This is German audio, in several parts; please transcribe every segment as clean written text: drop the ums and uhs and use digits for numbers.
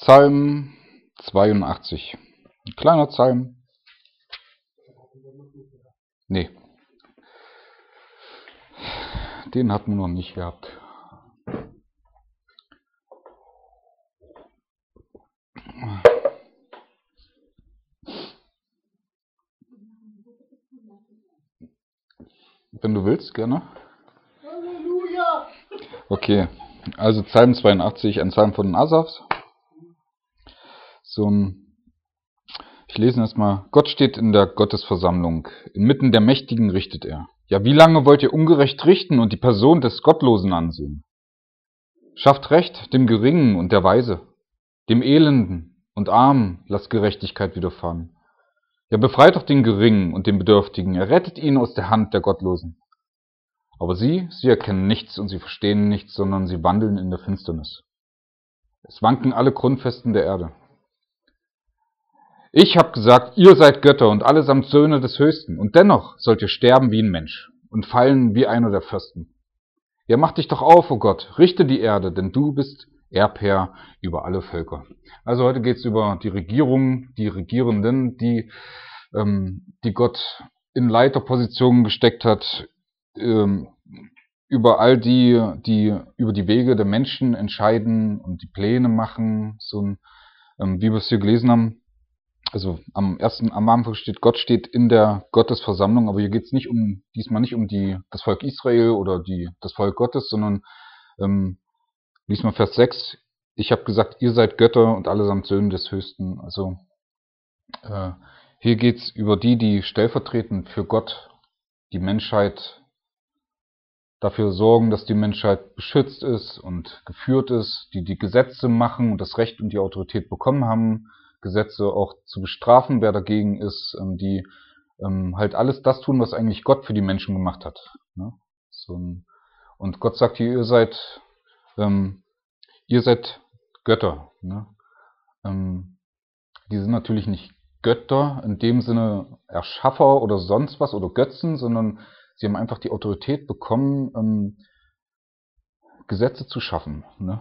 Psalm 82. Ein kleiner Psalm. Nee. Den hatten wir noch nicht gehabt. Wenn du willst, gerne. Halleluja! Okay, also Psalm 82, ein Psalm von den Asafs. Ich lese erstmal. Gott steht in der Gottesversammlung. Inmitten der Mächtigen richtet er. Ja, wie lange wollt ihr ungerecht richten und die Person des Gottlosen ansehen? Schafft Recht dem Geringen und der Weise, dem Elenden und Armen lasst Gerechtigkeit widerfahren. Ja, befreit doch den Geringen und den Bedürftigen, errettet ihn aus der Hand der Gottlosen. Aber sie erkennen nichts und sie verstehen nichts, sondern sie wandeln in der Finsternis. Es wanken alle Grundfesten der Erde. Ich habe gesagt, ihr seid Götter und allesamt Söhne des Höchsten, und dennoch sollt ihr sterben wie ein Mensch und fallen wie einer der Fürsten. Ja, mach dich doch auf, o Gott, richte die Erde, denn du bist Erbherr über alle Völker. Also heute geht es über die Regierung, die Regierenden, die Gott in Leiterpositionen gesteckt hat, über all die über die Wege der Menschen entscheiden und die Pläne machen, wie wir es hier gelesen haben. Also am Anfang steht, Gott steht in der Gottesversammlung, aber hier geht es diesmal nicht um das Volk Israel oder das Volk Gottes, sondern lies mal Vers 6, ich habe gesagt, ihr seid Götter und allesamt Söhne des Höchsten. Also hier geht es über die stellvertretend für Gott die Menschheit dafür sorgen, dass die Menschheit beschützt ist und geführt ist, die Gesetze machen und das Recht und die Autorität bekommen haben, Gesetze auch zu bestrafen, wer dagegen ist, die halt alles das tun, was eigentlich Gott für die Menschen gemacht hat. Ne? Und Gott sagt hier, ihr seid Götter. Ne? Die sind natürlich nicht Götter in dem Sinne Erschaffer oder sonst was oder Götzen, sondern sie haben einfach die Autorität bekommen, Gesetze zu schaffen. Ne?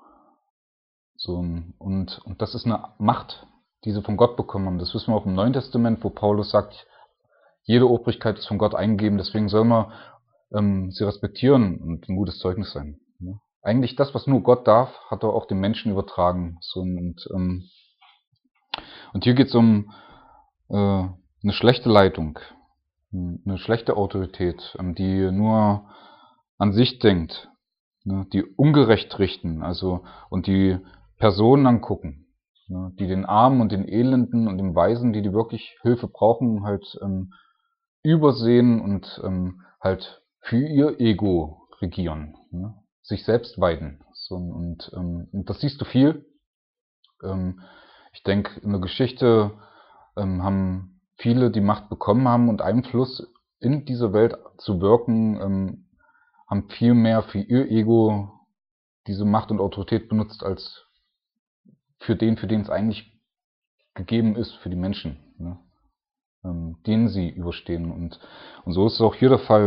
Und das ist eine Macht, die sie von Gott bekommen haben. Das wissen wir auch im Neuen Testament, wo Paulus sagt, jede Obrigkeit ist von Gott eingegeben, deswegen soll man sie respektieren und ein gutes Zeugnis sein. Ne? Eigentlich das, was nur Gott darf, hat er auch den Menschen übertragen. Und hier geht es um eine schlechte Leitung, eine schlechte Autorität, die nur an sich denkt, ne, die ungerecht richten, also und die Personen angucken, ne, die den Armen und den Elenden und den Weisen, die wirklich Hilfe brauchen, halt übersehen und halt für ihr Ego regieren, ne, sich selbst weiden. Und das siehst du viel. Ich denke, in der Geschichte haben viele, die Macht bekommen haben und Einfluss in dieser Welt zu wirken, haben viel mehr für ihr Ego diese Macht und Autorität benutzt, als für den es eigentlich gegeben ist, für die Menschen, ne? Denen sie überstehen. Und so ist es auch hier der Fall.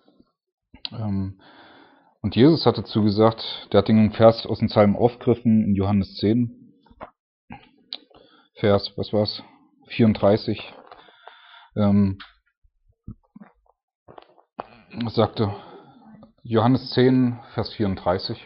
Und Jesus hat dazu gesagt, der hat den Vers aus dem Psalm aufgegriffen in Johannes 10, Vers, 34, sagte Johannes 10, Vers 34.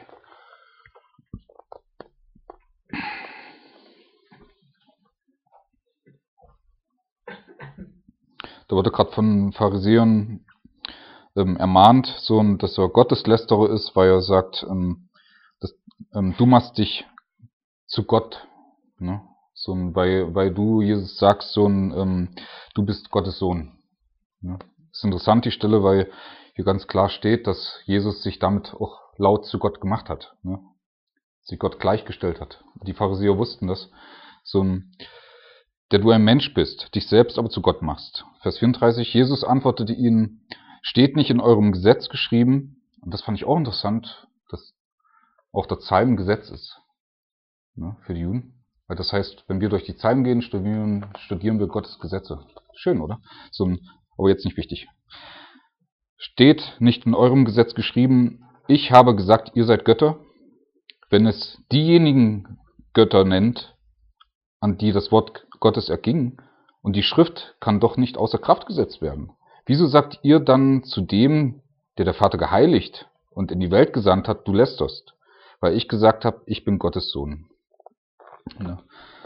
Da wurde gerade von Pharisäern ermahnt, dass er Gotteslästerer ist, weil er sagt, du machst dich zu Gott, ne? Weil du, Jesus, sagst, du bist Gottes Sohn. Ne? Das ist interessant, die Stelle, weil hier ganz klar steht, dass Jesus sich damit auch laut zu Gott gemacht hat, ne? Sie Gott gleichgestellt hat. Die Pharisäer wussten das. Der du ein Mensch bist, dich selbst aber zu Gott machst. Vers 34, Jesus antwortete ihnen, steht nicht in eurem Gesetz geschrieben, und das fand ich auch interessant, dass auch der Psalm Gesetz ist, ne, für die Juden. Weil das heißt, wenn wir durch die Psalmen gehen, studieren wir Gottes Gesetze. Schön, oder? Aber jetzt nicht wichtig. Steht nicht in eurem Gesetz geschrieben, ich habe gesagt, ihr seid Götter. Wenn es diejenigen Götter nennt, an die das Wort Gottes erging, und die Schrift kann doch nicht außer Kraft gesetzt werden. Wieso sagt ihr dann zu dem, der Vater geheiligt und in die Welt gesandt hat, du lästerst? Weil ich gesagt habe, ich bin Gottes Sohn. Ja,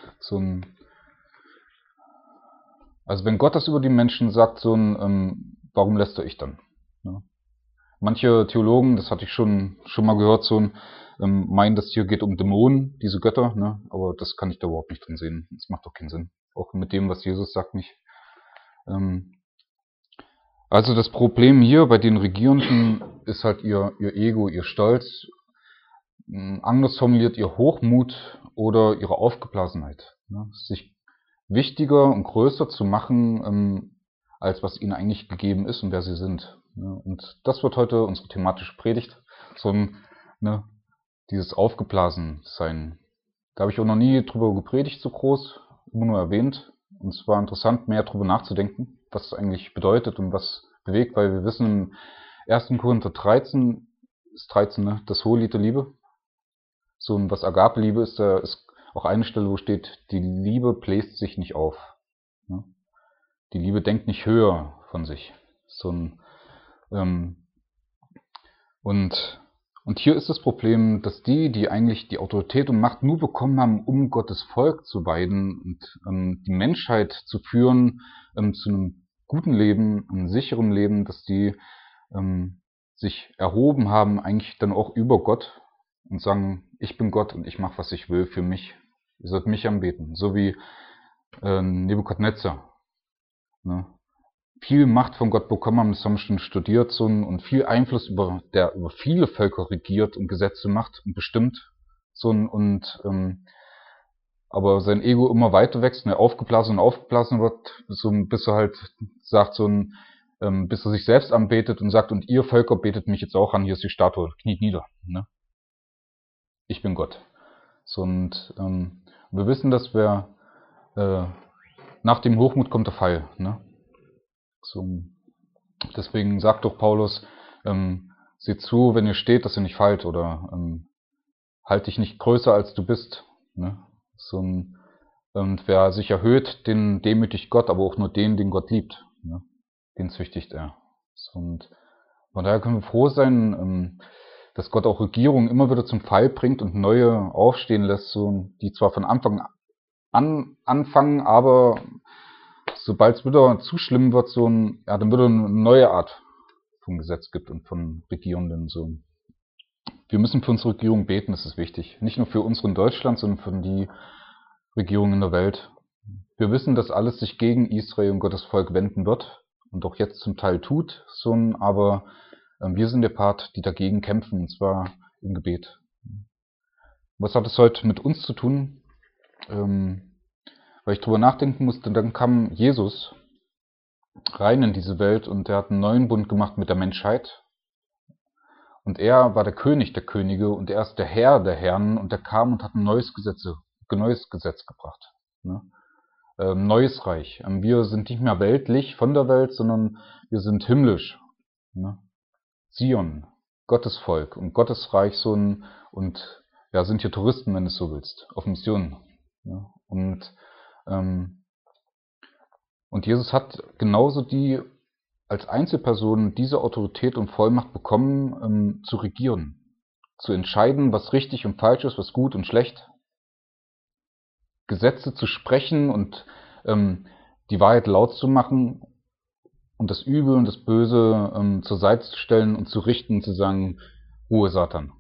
also wenn Gott das über die Menschen sagt, warum läster ich dann? Ja. Manche Theologen, das hatte ich schon mal gehört, meinen, dass hier geht um Dämonen, diese Götter, ne? Aber das kann ich da überhaupt nicht drin sehen. Das macht doch keinen Sinn. Auch mit dem, was Jesus sagt, nicht. Also das Problem hier bei den Regierenden ist halt ihr Ego, ihr Stolz, anders formuliert ihr Hochmut oder ihre Aufgeblasenheit. Ne? Sich wichtiger und größer zu machen, als was ihnen eigentlich gegeben ist und wer sie sind. Ne? Und das wird heute unsere thematische Predigt, dieses Aufgeblasensein. Da habe ich auch noch nie drüber gepredigt so groß, immer nur erwähnt. Und es war interessant, mehr drüber nachzudenken, was es eigentlich bedeutet und was bewegt, weil wir wissen, im 1. Korinther 13 ist 13, ne, das Hohelied der Liebe. Und was Agape-Liebe ist, da ist auch eine Stelle, wo steht, die Liebe bläst sich nicht auf. Ne? Die Liebe denkt nicht höher von sich. Und hier ist das Problem, dass die eigentlich die Autorität und Macht nur bekommen haben, um Gottes Volk zu weiden und die Menschheit zu führen zu einem guten Leben, einem sicheren Leben, dass die sich erhoben haben, eigentlich dann auch über Gott und sagen, ich bin Gott und ich mache, was ich will für mich. Ihr sollt mich anbeten, so wie Nebukadnezar. Ne? Viel Macht von Gott bekommen haben, das haben wir schon studiert, und viel Einfluss der über viele Völker regiert und Gesetze macht und bestimmt, aber sein Ego immer weiter wächst und er aufgeblasen wird, bis er halt sagt, bis er sich selbst anbetet und sagt, und ihr Völker betet mich jetzt auch an, hier ist die Statue, kniet nieder, ne? Ich bin Gott. Wir wissen, dass nach dem Hochmut kommt der Fall, ne? Deswegen sagt doch Paulus, seht zu, wenn ihr steht, dass ihr nicht fallt, oder halt dich nicht größer als du bist. Ne? Und wer sich erhöht, den demütigt Gott, aber auch nur den Gott liebt. Ne? Den züchtigt er. Und von daher können wir froh sein, dass Gott auch Regierungen immer wieder zum Fall bringt und neue aufstehen lässt, die zwar von Anfang an anfangen, aber sobald es wieder zu schlimm wird, dann wieder eine neue Art von Gesetz gibt und von Regierenden. Wir müssen für unsere Regierung beten, das ist wichtig. Nicht nur für unsere in Deutschland, sondern für die Regierungen in der Welt. Wir wissen, dass alles sich gegen Israel und Gottes Volk wenden wird und auch jetzt zum Teil tut, aber wir sind der Part, die dagegen kämpfen, und zwar im Gebet. Was hat es heute mit uns zu tun? Weil ich drüber nachdenken musste, dann kam Jesus rein in diese Welt und er hat einen neuen Bund gemacht mit der Menschheit. Und er war der König der Könige und er ist der Herr der Herren und er kam und hat ein neues Gesetz gebracht. Ne? Neues Reich. Wir sind nicht mehr weltlich von der Welt, sondern wir sind himmlisch. Ne? Zion, Gottes Volk und Gottes Reich und sind hier Touristen, wenn du es so willst, auf Mission. Ne? Und Jesus hat genauso als Einzelperson diese Autorität und Vollmacht bekommen, zu regieren, zu entscheiden, was richtig und falsch ist, was gut und schlecht, Gesetze zu sprechen und die Wahrheit laut zu machen und das Übel und das Böse zur Seite zu stellen und zu richten und zu sagen, Ruhe Satan.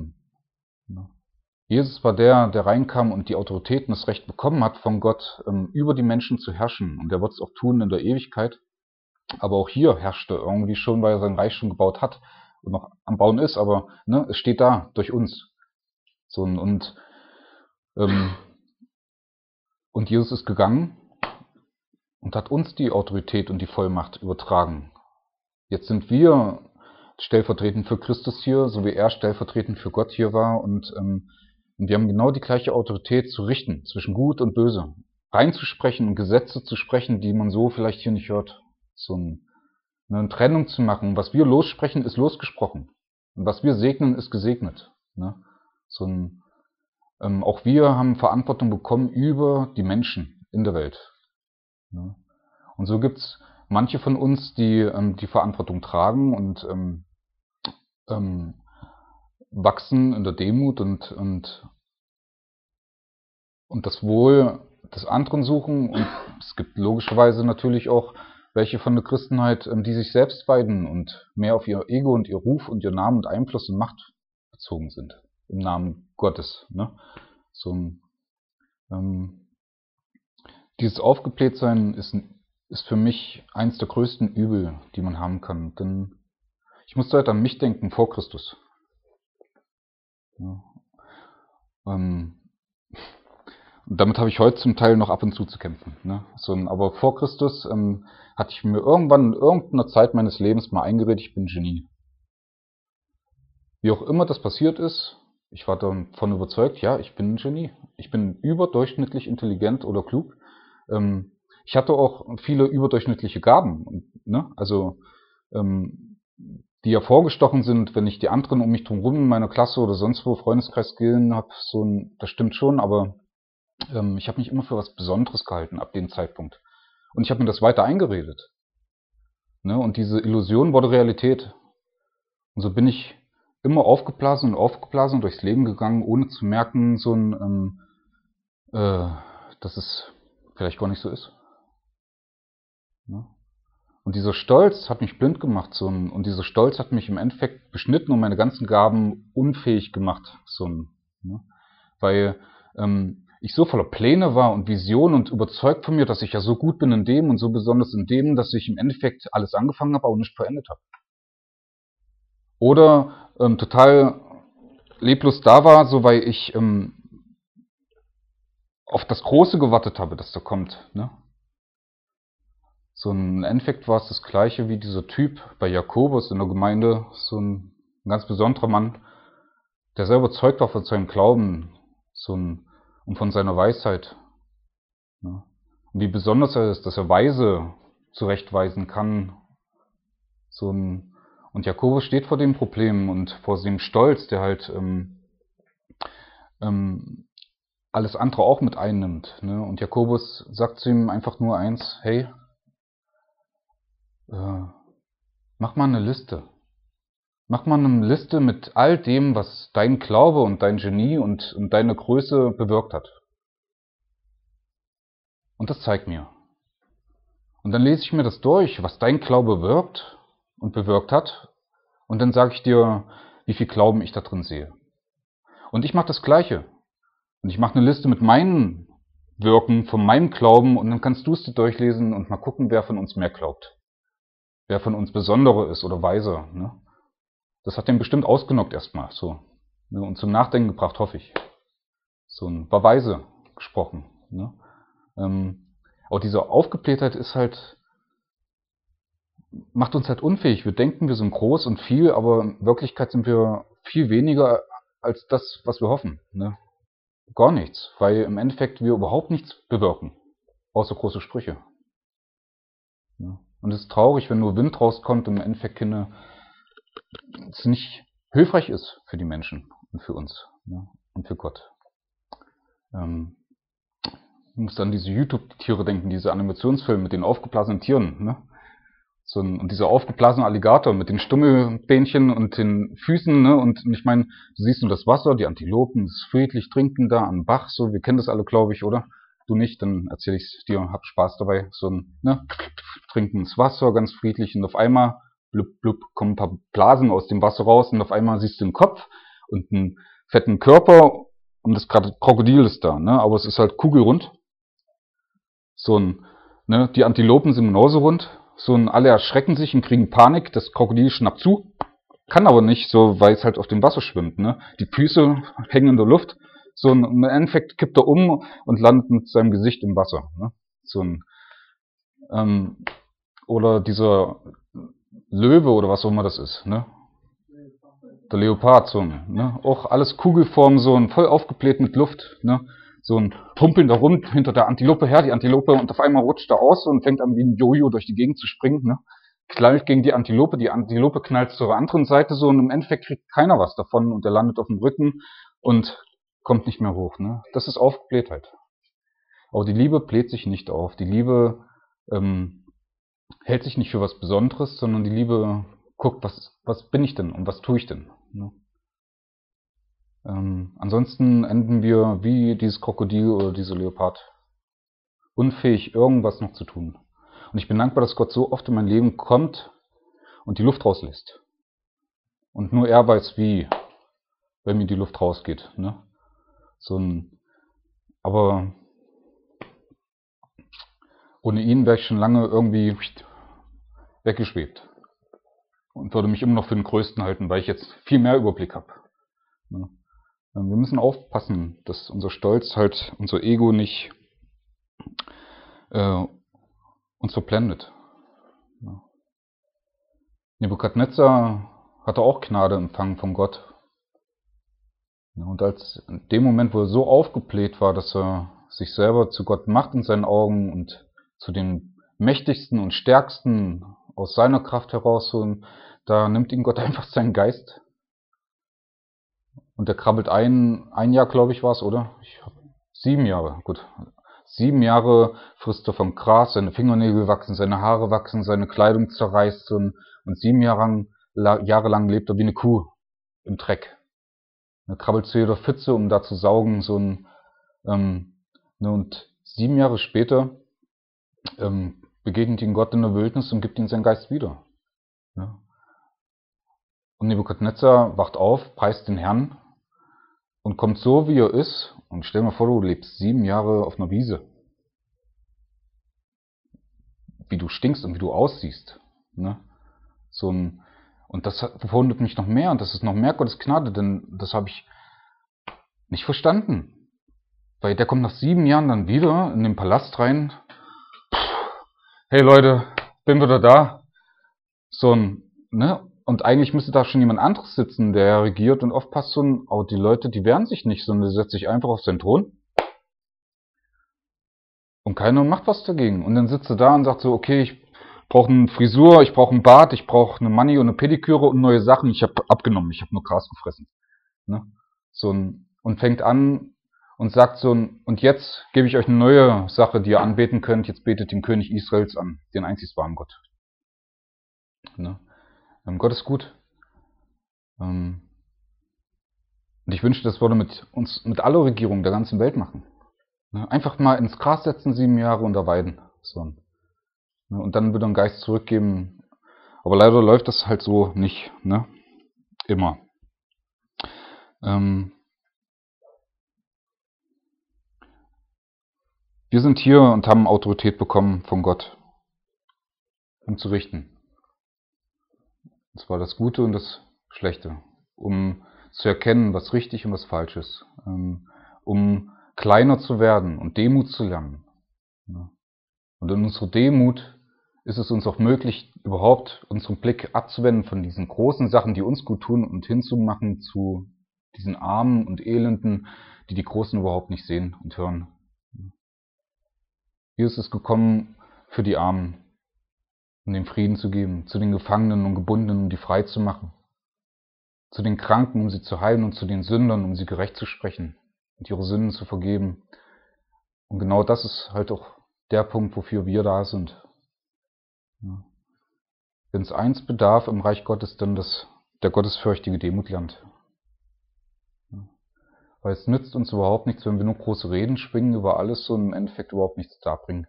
Jesus war der reinkam und die Autorität und das Recht bekommen hat von Gott, über die Menschen zu herrschen. Und er wird es auch tun in der Ewigkeit. Aber auch hier herrscht er irgendwie schon, weil er sein Reich schon gebaut hat und noch am Bauen ist. Aber es steht da, durch uns. Und Jesus ist gegangen und hat uns die Autorität und die Vollmacht übertragen. Jetzt sind wir stellvertretend für Christus hier, so wie er stellvertretend für Gott hier war. Und wir haben genau die gleiche Autorität zu richten zwischen Gut und Böse, reinzusprechen und Gesetze zu sprechen, die man so vielleicht hier nicht hört. Eine Trennung zu machen. Was wir lossprechen, ist losgesprochen. Und was wir segnen, ist gesegnet. Ne? auch wir haben Verantwortung bekommen über die Menschen in der Welt. Ja. Und so gibt's manche von uns, die die Verantwortung tragen und wachsen in der Demut und das Wohl des anderen suchen. Und es gibt logischerweise natürlich auch welche von der Christenheit, die sich selbst weiden und mehr auf ihr Ego und ihr Ruf und ihr Namen und Einfluss und Macht bezogen sind. Im Namen Gottes. Ne? So dieses Aufgeblähtsein ist für mich eins der größten Übel, die man haben kann. Denn ich musste halt an mich denken vor Christus. Ja. Und damit habe ich heute zum Teil noch ab und zu kämpfen. Ne? Aber vor Christus hatte ich mir irgendwann in irgendeiner Zeit meines Lebens mal eingeredet, ich bin ein Genie. Wie auch immer das passiert ist, ich war davon überzeugt, ja, ich bin ein Genie. Ich bin überdurchschnittlich intelligent oder klug. Ich hatte auch viele überdurchschnittliche Gaben, ne? Also die hervorgestochen sind, wenn ich die anderen um mich drumherum in meiner Klasse oder sonst wo Freundeskreis gesehen habe, das stimmt schon, aber ich habe mich immer für was Besonderes gehalten ab dem Zeitpunkt. Und ich habe mir das weiter eingeredet. Ne? Und diese Illusion wurde Realität. Und so bin ich immer aufgeblasen und durchs Leben gegangen, ohne zu merken, dass es vielleicht gar nicht so ist. Ne? Und dieser Stolz hat mich blind gemacht, und dieser Stolz hat mich im Endeffekt beschnitten und meine ganzen Gaben unfähig gemacht, ne? Weil ich so voller Pläne war und Visionen und überzeugt von mir, dass ich ja so gut bin in dem und so besonders in dem, dass ich im Endeffekt alles angefangen habe, aber nicht vollendet habe. Oder total leblos da war, so weil ich auf das Große gewartet habe, das da kommt. Ne? So im Endeffekt war es das Gleiche wie dieser Typ bei Jakobus in der Gemeinde, so ein ganz besonderer Mann, der sehr überzeugt war von seinem Glauben und von seiner Weisheit. Ja. Und wie besonders er ist, dass er Weise zurechtweisen kann. Und Jakobus steht vor dem Problem und vor dem Stolz, der halt alles andere auch mit einnimmt. Ne? Und Jakobus sagt zu ihm einfach nur eins, hey, mach mal eine Liste. Mach mal eine Liste mit all dem, was dein Glaube und dein Genie und deine Größe bewirkt hat. Und das zeigt mir. Und dann lese ich mir das durch, was dein Glaube wirkt und bewirkt hat. Und dann sage ich dir, wie viel Glauben ich da drin sehe. Und ich mache das Gleiche. Und ich mache eine Liste mit meinen Wirken, von meinem Glauben, und dann kannst du es dir durchlesen und mal gucken, wer von uns mehr glaubt. Wer von uns besonderer ist oder weiser. Ne? Das hat den bestimmt ausgenockt erstmal. Ne? Und zum Nachdenken gebracht, hoffe ich. War weise gesprochen. Ne? Aber diese Aufgeblähtheit ist halt, macht uns halt unfähig. Wir denken, wir sind groß und viel, aber in Wirklichkeit sind wir viel weniger als das, was wir hoffen. Ne? Gar nichts, weil im Endeffekt wir überhaupt nichts bewirken, außer große Sprüche. Ja. Und es ist traurig, wenn nur Wind rauskommt und im Endeffekt es nicht hilfreich ist für die Menschen und für uns, ne? Und für Gott. Ich muss an diese YouTube-Tiere denken, diese Animationsfilme mit den aufgeblasenen Tieren. Ne? Und dieser aufgeblasene Alligator mit den Stummelbähnchen und den Füßen. Ne? Und ich meine, du siehst nur das Wasser, die Antilopen, das friedlich trinken da am Bach. So, wir kennen das alle, glaube ich, oder? Du nicht, dann erzähle ich es dir, hab Spaß dabei. Trinken das Wasser ganz friedlich und auf einmal blub, blub, kommen ein paar Blasen aus dem Wasser raus und auf einmal siehst du einen Kopf und einen fetten Körper und das Krokodil ist da, ne? Aber es ist halt kugelrund. Die Antilopen sind genauso rund. Alle erschrecken sich und kriegen Panik. Das Krokodil schnappt zu. Kann aber nicht, weil es halt auf dem Wasser schwimmt. Ne? Die Füße hängen in der Luft. Im Endeffekt kippt er um und landet mit seinem Gesicht im Wasser. Ne? Oder dieser Löwe oder was auch immer das ist. Ne? Der Leopard, ne? Auch alles Kugelform, voll aufgebläht mit Luft. Ne? Pumpeln da rum hinter der Antilope her, die Antilope, und auf einmal rutscht er aus und fängt an wie ein Jojo durch die Gegend zu springen, ne? Knallt gegen die Antilope knallt zur anderen Seite und im Endeffekt kriegt keiner was davon und er landet auf dem Rücken und kommt nicht mehr hoch. Ne? Das ist Aufgeblähtheit. Aber die Liebe bläht sich nicht auf. Die Liebe hält sich nicht für was Besonderes, sondern die Liebe guckt, was bin ich denn und was tue ich denn. Ne? Ansonsten enden wir wie dieses Krokodil oder dieser Leopard. Unfähig, irgendwas noch zu tun. Und ich bin dankbar, dass Gott so oft in mein Leben kommt und die Luft rauslässt. Und nur er weiß wie, wenn mir die Luft rausgeht. Ne? Aber ohne ihn wäre ich schon lange irgendwie weggeschwebt. Und würde mich immer noch für den Größten halten, weil ich jetzt viel mehr Überblick habe. Ne? Wir müssen aufpassen, dass unser Stolz halt, unser Ego nicht uns verblendet. Ja. Nebukadnezar hatte auch Gnade empfangen von Gott. Und als in dem Moment, wo er so aufgebläht war, dass er sich selber zu Gott macht in seinen Augen und zu den mächtigsten und stärksten aus seiner Kraft heraus, da nimmt ihn Gott einfach seinen Geist. Und er krabbelt ein Jahr, glaube ich, war es, oder? 7 Jahre, gut. 7 Jahre frisst er vom Gras, seine Fingernägel wachsen, seine Haare wachsen, seine Kleidung zerreißt und 7 Jahre lang lebt er wie eine Kuh im Dreck. Er krabbelt zu jeder Pfütze, um da zu saugen. Und 7 Jahre später begegnet ihn Gott in der Wildnis und gibt ihm seinen Geist wieder. Ja. Und Nebukadnezar wacht auf, preist den Herrn und kommt so, wie er ist. Und stell dir mal vor, du lebst 7 Jahre auf einer Wiese. Wie du stinkst und wie du aussiehst. Ne? Und das verwundert mich noch mehr. Und das ist noch mehr Gottes Gnade, denn das habe ich nicht verstanden. Weil der kommt nach 7 Jahren dann wieder in den Palast rein. Hey Leute, bin wieder da. Ne? Und eigentlich müsste da schon jemand anderes sitzen, der regiert. Und oft passt aber die Leute, die wehren sich nicht, sondern die setzen sich einfach auf seinen Thron. Und keiner macht was dagegen. Und dann sitzt er da und sagt so, okay, ich brauche eine Frisur, ich brauche einen Bart, ich brauche eine Mani und eine Pediküre und neue Sachen. Ich habe abgenommen, ich habe nur Gras gefressen. Ne? Und fängt an und sagt und jetzt gebe ich euch eine neue Sache, die ihr anbeten könnt. Jetzt betet den König Israels an, den einzig wahren Gott. Ne? Gott ist gut. Und ich wünschte, das würde mit aller Regierung der ganzen Welt machen. Ne? Einfach mal ins Gras setzen, 7 Jahre und da weiden. Und dann wieder einen Geist zurückgeben. Aber leider läuft das halt so nicht. Ne? Immer. Wir sind hier und haben Autorität bekommen von Gott, um zu richten. Und zwar das Gute und das Schlechte. Um zu erkennen, was richtig und was falsch ist. Um kleiner zu werden und Demut zu lernen. Und in unserer Demut ist es uns auch möglich, überhaupt unseren Blick abzuwenden von diesen großen Sachen, die uns gut tun, und hinzumachen zu diesen Armen und Elenden, die die Großen überhaupt nicht sehen und hören. Jesus ist gekommen für die Armen, um den Frieden zu geben, zu den Gefangenen und Gebundenen, um die frei zu machen, zu den Kranken, um sie zu heilen, und zu den Sündern, um sie gerecht zu sprechen und ihre Sünden zu vergeben. Und genau das ist halt auch der Punkt, wofür wir da sind. Wenn es eins bedarf im Reich Gottes, dann der gottesfürchtige Demut lernt. Weil es nützt uns überhaupt nichts, wenn wir nur große Reden schwingen über alles und im Endeffekt überhaupt nichts darbringen.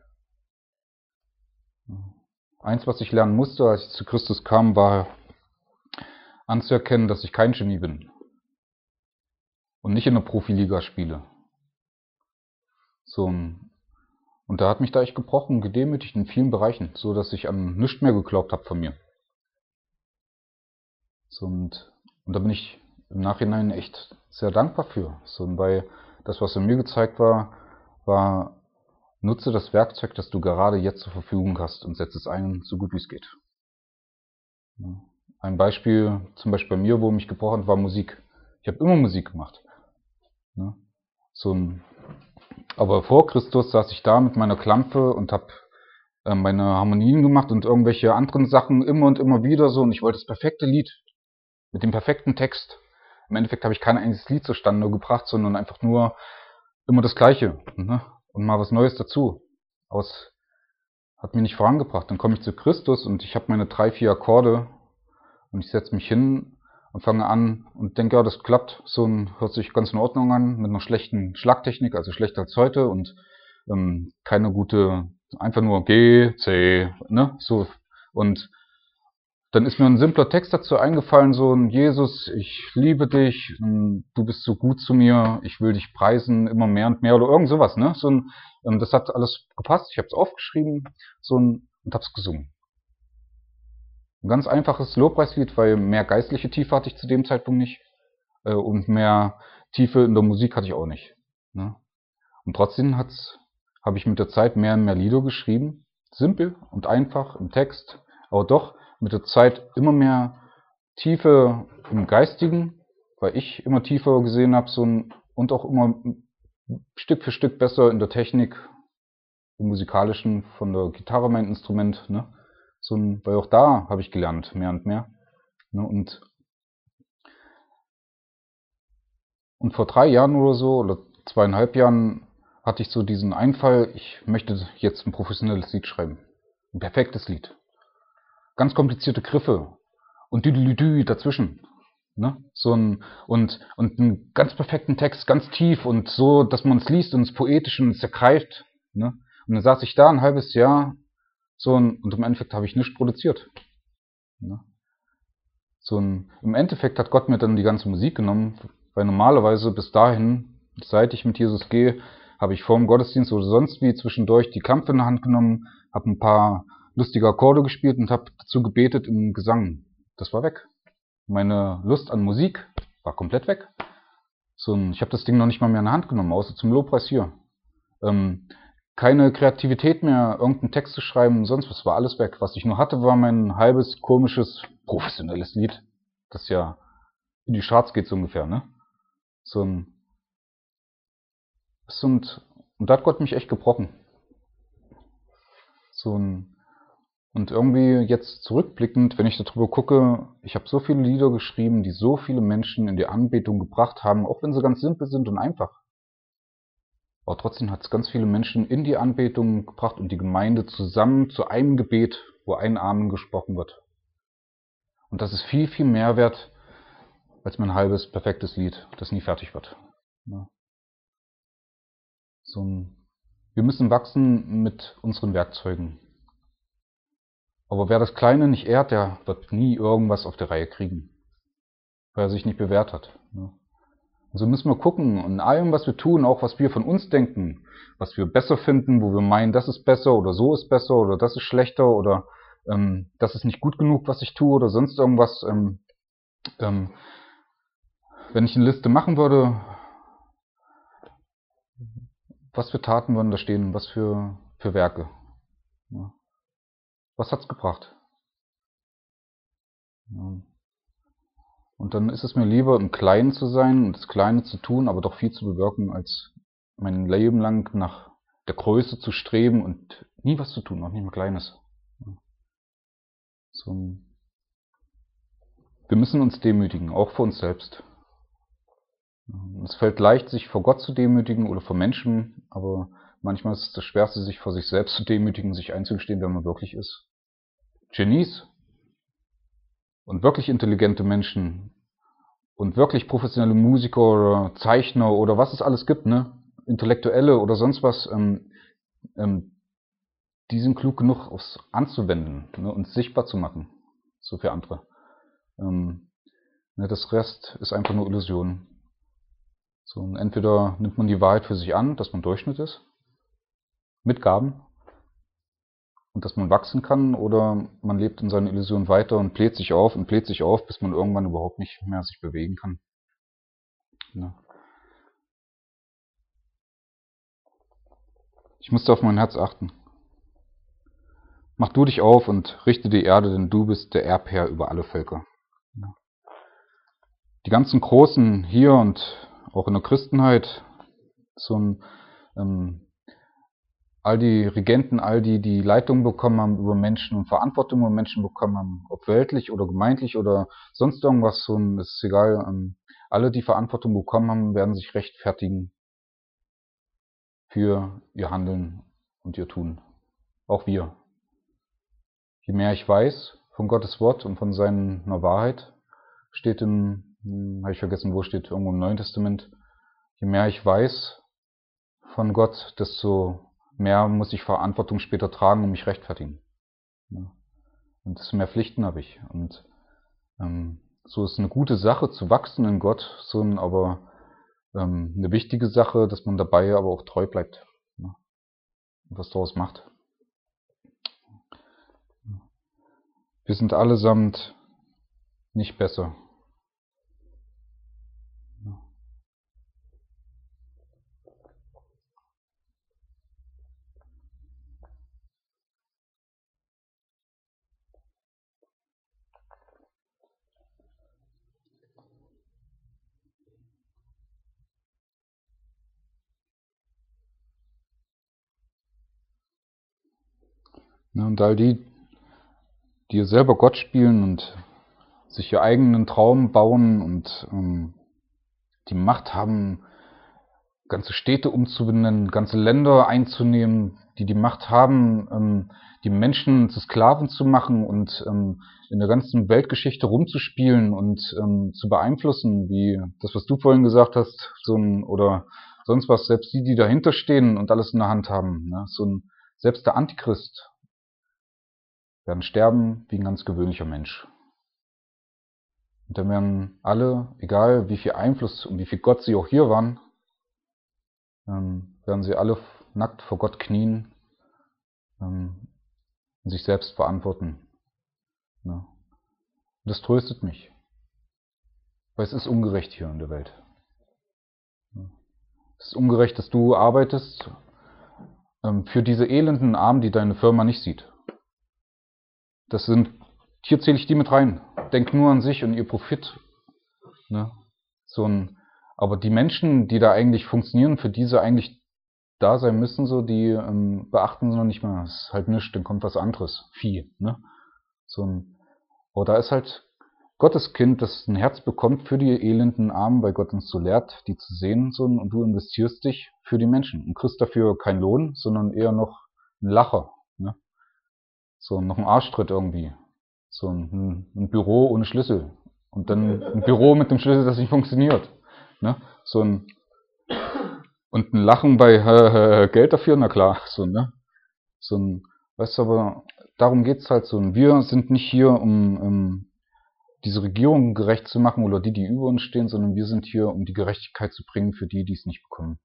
Eins, was ich lernen musste, als ich zu Christus kam, war anzuerkennen, dass ich kein Genie bin. Und nicht in der Profiliga spiele. Und da hat mich da echt gebrochen und gedemütigt in vielen Bereichen, so dass ich an nichts mehr geglaubt habe von mir. Und da bin ich im Nachhinein echt sehr dankbar für. Weil das, was in mir gezeigt war, nutze das Werkzeug, das du gerade jetzt zur Verfügung hast, und setze es ein, so gut wie es geht. Ein Beispiel, zum Beispiel bei mir, wo mich gebrochen hat, war Musik. Ich habe immer Musik gemacht. Aber vor Christus saß ich da mit meiner Klampfe und habe meine Harmonien gemacht und irgendwelche anderen Sachen immer und immer wieder so. Und ich wollte das perfekte Lied mit dem perfekten Text. im Endeffekt habe ich kein einziges Lied zustande gebracht, sondern einfach nur immer das Gleiche, ne? Und mal was Neues dazu. Aber es hat mich nicht vorangebracht. Dann komme ich zu Christus und ich habe meine 3, 4 Akkorde und ich setze mich hin und fange an und denke, ja, das klappt. So hört sich ganz in Ordnung an, mit einer schlechten Schlagtechnik, also schlechter als heute und keine gute, einfach nur G, C, ne, so. Und dann ist mir ein simpler Text dazu eingefallen, so ein Jesus, ich liebe dich, du bist so gut zu mir, ich will dich preisen, immer mehr und mehr oder irgend sowas, ne? So ein, das hat alles gepasst, ich habe es aufgeschrieben, und hab's gesungen. Ein ganz einfaches Lobpreislied, weil mehr geistliche Tiefe hatte ich zu dem Zeitpunkt nicht und mehr Tiefe in der Musik hatte ich auch nicht, ne? Und trotzdem habe ich mit der Zeit mehr und mehr Lieder geschrieben, simpel und einfach im Text, aber doch mit der Zeit immer mehr Tiefe im Geistigen, weil ich immer tiefer gesehen habe, und auch immer Stück für Stück besser in der Technik, im Musikalischen, von der Gitarre mein Instrument, ne? Weil auch da habe ich gelernt, mehr und mehr. Ne? Und vor 3 Jahren oder so, oder 2,5 Jahren, hatte ich so diesen Einfall, ich möchte jetzt ein professionelles Lied schreiben. Ein perfektes Lied. Ganz komplizierte Griffe und Düdelüdü dazwischen. Ne? Und einen ganz perfekten Text, ganz tief und so, dass man es liest und es poetisch und es ergreift. Ne? Und dann saß ich da ein halbes Jahr und im Endeffekt habe ich nichts produziert. Ne? Im Endeffekt hat Gott mir dann die ganze Musik genommen, weil normalerweise bis dahin, seit ich mit Jesus gehe, habe ich vor dem Gottesdienst oder sonst wie zwischendurch die Klampfe in der Hand genommen, habe ein paar lustige Akkorde gespielt und habe dazu gebetet im Gesang. Das war weg. Meine Lust an Musik war komplett weg. Ich habe das Ding noch nicht mal mehr in der Hand genommen, außer zum Lobpreis hier. Keine Kreativität mehr, irgendeinen Text zu schreiben, sonst was, war alles weg. Was ich nur hatte, war mein halbes, komisches, professionelles Lied, das ja in die Charts geht so ungefähr, ne? Und da hat Gott mich echt gebrochen. Und irgendwie jetzt zurückblickend, wenn ich darüber gucke, ich habe so viele Lieder geschrieben, die so viele Menschen in die Anbetung gebracht haben, auch wenn sie ganz simpel sind und einfach. Aber trotzdem hat es ganz viele Menschen in die Anbetung gebracht und die Gemeinde zusammen zu einem Gebet, wo ein Amen gesprochen wird. Und das ist viel, viel mehr wert als mein halbes, perfektes Lied, das nie fertig wird. Ja. Wir müssen wachsen mit unseren Werkzeugen. Aber wer das Kleine nicht ehrt, der wird nie irgendwas auf die Reihe kriegen, weil er sich nicht bewährt hat. Also müssen wir gucken, in allem, was wir tun, auch was wir von uns denken, was wir besser finden, wo wir meinen, das ist besser oder so ist besser oder das ist schlechter oder das ist nicht gut genug, was ich tue oder sonst irgendwas. Wenn ich eine Liste machen würde, was für Taten würden da stehen, was für Werke. Ja. Was hat's gebracht? Ja. Und dann ist es mir lieber, im Kleinen zu sein und das Kleine zu tun, aber doch viel zu bewirken, als mein Leben lang nach der Größe zu streben und nie was zu tun, auch nicht mehr Kleines. Wir müssen uns demütigen, auch vor uns selbst. Es fällt leicht, sich vor Gott zu demütigen oder vor Menschen, aber manchmal ist es das Schwerste, sich vor sich selbst zu demütigen, sich einzugestehen, wer man wirklich ist. Genies und wirklich intelligente Menschen und wirklich professionelle Musiker oder Zeichner oder was es alles gibt, ne, Intellektuelle oder sonst was, die sind klug genug, es anzuwenden, ne, und sichtbar zu machen, so für andere. Das Rest ist einfach nur Illusion. Und entweder nimmt man die Wahrheit für sich an, dass man Durchschnitt ist, mit Gaben, und dass man wachsen kann, oder man lebt in seiner Illusion weiter und bläht sich auf, bis man irgendwann überhaupt nicht mehr sich bewegen kann. Ja. Ich musste auf mein Herz achten. Mach du dich auf und richte die Erde, denn du bist der Erbherr über alle Völker. Ja. Die ganzen Großen hier und auch in der Christenheit, all die Regenten, all die Leitung bekommen haben über Menschen und Verantwortung über Menschen bekommen haben, ob weltlich oder gemeindlich oder sonst irgendwas, ist egal. alle, die Verantwortung bekommen haben, werden sich rechtfertigen für ihr Handeln und ihr Tun. Auch wir. Je mehr ich weiß von Gottes Wort und von seiner Wahrheit, steht habe ich vergessen, wo steht, irgendwo im Neuen Testament, je mehr ich weiß von Gott, desto mehr muss ich Verantwortung später tragen und mich rechtfertigen. Und desto mehr Pflichten habe ich. Und so ist eine gute Sache zu wachsen in Gott, aber eine wichtige Sache, dass man dabei aber auch treu bleibt, und was daraus macht. Wir sind allesamt nicht besser. Und all die selber Gott spielen und sich ihr eigenen Traum bauen und die Macht haben, ganze Städte umzubenennen, ganze Länder einzunehmen, die Macht haben, die Menschen zu Sklaven zu machen und in der ganzen Weltgeschichte rumzuspielen und zu beeinflussen, wie das, was du vorhin gesagt hast, oder sonst was, selbst die dahinter stehen und alles in der Hand haben, ne? Selbst der Antichrist werden sterben wie ein ganz gewöhnlicher Mensch. Und dann werden alle, egal wie viel Einfluss und wie viel Gott sie auch hier waren, werden sie alle nackt vor Gott knien und sich selbst verantworten. Ja. Und das tröstet mich, weil es ist ungerecht hier in der Welt. Es ist ungerecht, dass du arbeitest für diese elenden Armen, die deine Firma nicht sieht. Hier zähle ich die mit rein. Denk nur an sich und ihr Profit. Ne? Aber die Menschen, die da eigentlich funktionieren, für die sie eigentlich da sein müssen, die beachten sie noch nicht mehr. Das ist halt nichts, dann kommt was anderes. Vieh. Ne? Aber da ist halt Gottes Kind, das ein Herz bekommt für die elenden Armen, weil Gott uns so lehrt, die zu sehen, und du investierst dich für die Menschen und kriegst dafür keinen Lohn, sondern eher noch einen Lacher. Ne? Noch ein Arschtritt irgendwie. Ein Büro ohne Schlüssel. Und dann ein Büro mit dem Schlüssel, das nicht funktioniert. Ne? Und ein Lachen bei Geld dafür, na klar. Weißt du, aber darum geht's halt so. Und wir sind nicht hier, um diese Regierung gerecht zu machen oder die über uns stehen, sondern wir sind hier, um die Gerechtigkeit zu bringen für die es nicht bekommen.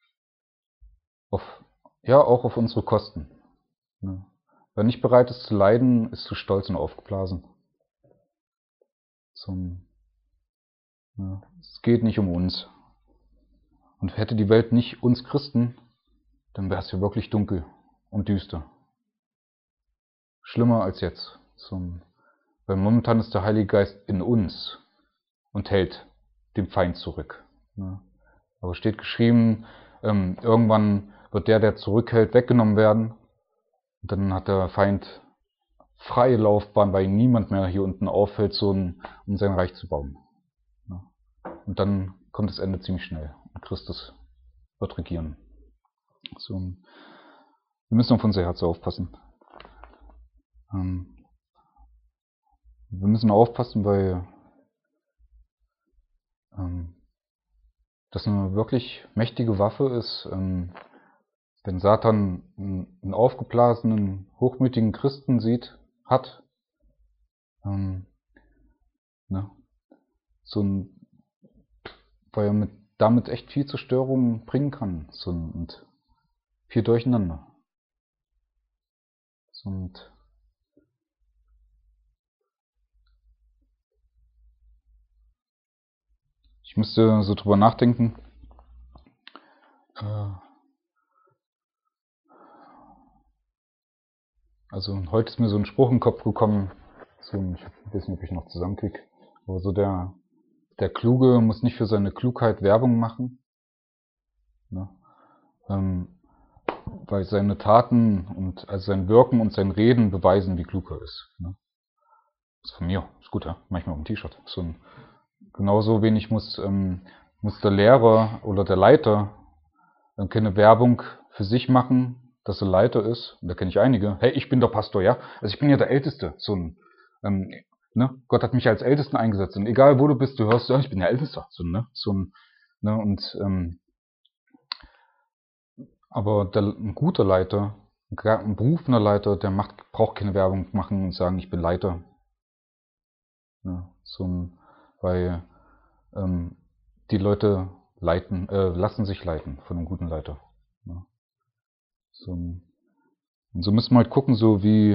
Auch auf unsere Kosten. Ne? Wer nicht bereit ist zu leiden, ist zu stolz und aufgeblasen. Es geht nicht um uns. Und hätte die Welt nicht uns Christen, dann wäre es hier wirklich dunkel und düster. Schlimmer als jetzt. Weil momentan ist der Heilige Geist in uns und hält den Feind zurück. Aber steht geschrieben, irgendwann wird der zurückhält, weggenommen werden. Und dann hat der Feind freie Laufbahn, weil ihn niemand mehr hier unten auffällt, um sein Reich zu bauen. Und dann kommt das Ende ziemlich schnell. Und Christus wird regieren. Wir müssen auf unser Herz aufpassen. Wir müssen aufpassen, weil das eine wirklich mächtige Waffe ist. Wenn Satan einen aufgeblasenen, hochmütigen Christen hat, weil er damit echt viel Zerstörung bringen kann und viel Durcheinander. Und ich müsste so drüber nachdenken. Also heute ist mir so ein Spruch in den Kopf gekommen, ich weiß nicht, ob ich noch zusammenkriege, aber der Kluge muss nicht für seine Klugheit Werbung machen, ne? Weil seine Taten und also sein Wirken und sein Reden beweisen, wie klug er ist. Ne? Das ist von mir, ist gut, ja? Manchmal auf dem T-Shirt. genauso wenig muss der Lehrer oder der Leiter keine Werbung für sich machen, dass er Leiter ist. Und da kenne ich einige. Hey, ich bin der Pastor, ja? Also ich bin ja der Älteste. So ein, ne? Gott hat mich als Ältesten eingesetzt. Und egal wo du bist, du hörst, ja, ich bin der Älteste. So, ne? So ein, ne? Und aber ein guter Leiter, ein berufener Leiter, der braucht keine Werbung machen und sagen, ich bin Leiter. Ne? So ein, weil die Leute lassen sich leiten von einem guten Leiter. Ne? So, und so müssen wir halt gucken, so wie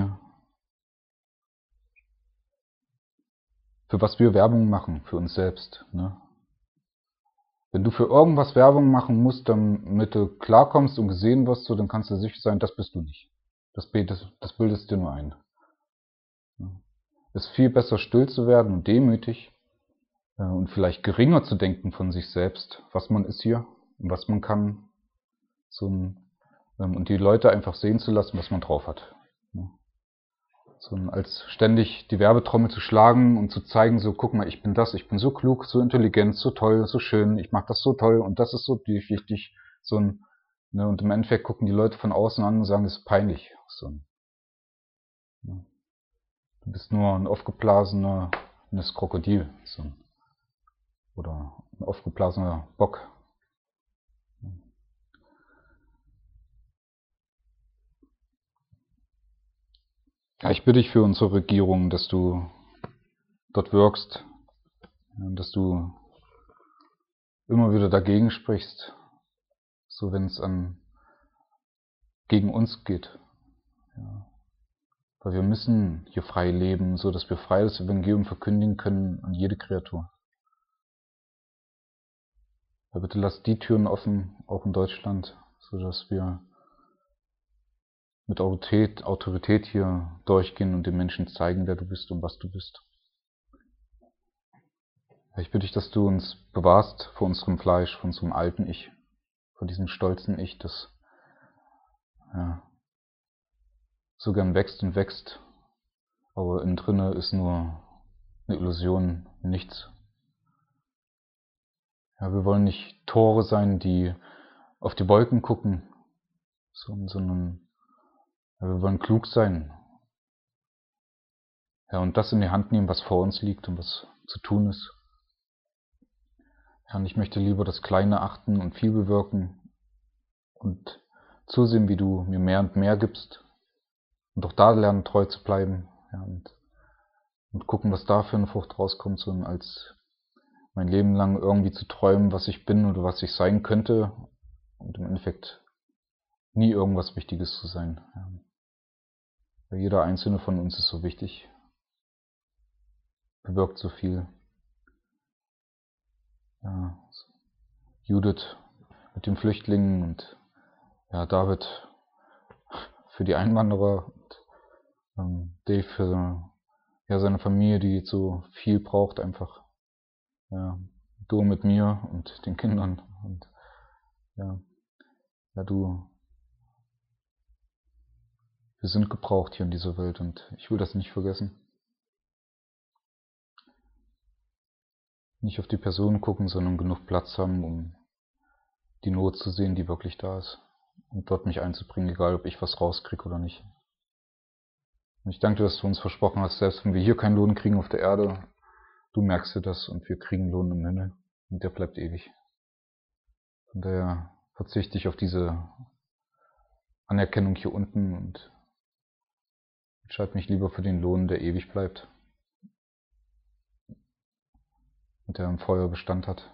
für was wir Werbung machen, für uns selbst. Ne? Wenn du für irgendwas Werbung machen musst, damit du klarkommst und gesehen wirst, so, dann kannst du sicher sein, das bist du nicht. Das bildest dir nur ein. Es ist viel besser, still zu werden und demütig und vielleicht geringer zu denken von sich selbst, was man ist hier und was man kann. Und die Leute einfach sehen zu lassen, was man drauf hat. Als ständig die Werbetrommel zu schlagen und zu zeigen, so, guck mal, ich bin so klug, so intelligent, so toll, so schön, ich mache das so toll und das ist so wichtig. Und im Endeffekt gucken die Leute von außen an und sagen, das ist peinlich. Du bist nur ein aufgeblasenes Krokodil. Oder ein aufgeblasener Bock. Ja, ich bitte dich für unsere Regierung, dass du dort wirkst, dass du immer wieder dagegen sprichst, so wenn es gegen uns geht. Ja. Weil wir müssen hier frei leben, so dass wir frei das Evangelium verkündigen können an jede Kreatur. Ja, bitte lass die Türen offen, auch in Deutschland, so dass wir mit Autorität hier durchgehen und den Menschen zeigen, wer du bist und was du bist. Ja, ich bitte dich, dass du uns bewahrst vor unserem Fleisch, vor unserem alten Ich, vor diesem stolzen Ich, das so gern wächst und wächst, aber innen drinne ist nur eine Illusion, nichts. Ja, wir wollen nicht Tore sein, die auf die Wolken gucken, sondern wir wollen klug sein. Ja, und das in die Hand nehmen, was vor uns liegt und was zu tun ist. Ja, und ich möchte lieber das Kleine achten und viel bewirken und zusehen, wie du mir mehr und mehr gibst und auch da lernen, treu zu bleiben. Ja, und gucken, was da für eine Frucht rauskommt, sondern als mein Leben lang irgendwie zu träumen, was ich bin oder was ich sein könnte und im Endeffekt nie irgendwas Wichtiges zu sein. Ja. Weil jeder einzelne von uns ist so wichtig, bewirkt so viel. Ja, Judith mit den Flüchtlingen und ja, David für die Einwanderer und Dave für seine Familie, die so viel braucht einfach. Ja, du mit mir und den Kindern und ja, wir sind gebraucht hier in dieser Welt und ich will das nicht vergessen. Nicht auf die Person gucken, sondern genug Platz haben, um die Not zu sehen, die wirklich da ist und dort mich einzubringen, egal ob ich was rauskriege oder nicht. Und ich danke dir, dass du uns versprochen hast, selbst wenn wir hier keinen Lohn kriegen auf der Erde, du merkst dir das und wir kriegen Lohn im Himmel und der bleibt ewig. Von daher verzichte ich auf diese Anerkennung hier unten und entscheide mich lieber für den Lohn, der ewig bleibt und der im Feuer Bestand hat.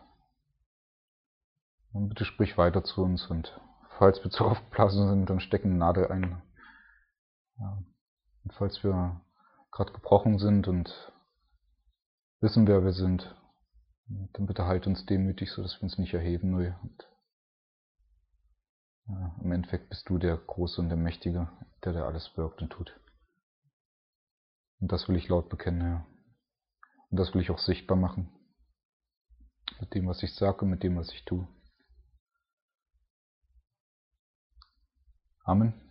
Und bitte sprich weiter zu uns und falls wir zu aufgeblasen sind, dann stecken eine Nadel ein. Ja. Und falls wir gerade gebrochen sind und wissen, wer wir sind, dann bitte halt uns demütig, so dass wir uns nicht erheben. Und im Endeffekt bist du der Große und der Mächtige, der alles wirkt und tut. Und das will ich laut bekennen, Herr. Und das will ich auch sichtbar machen. Mit dem, was ich sage und mit dem, was ich tue. Amen.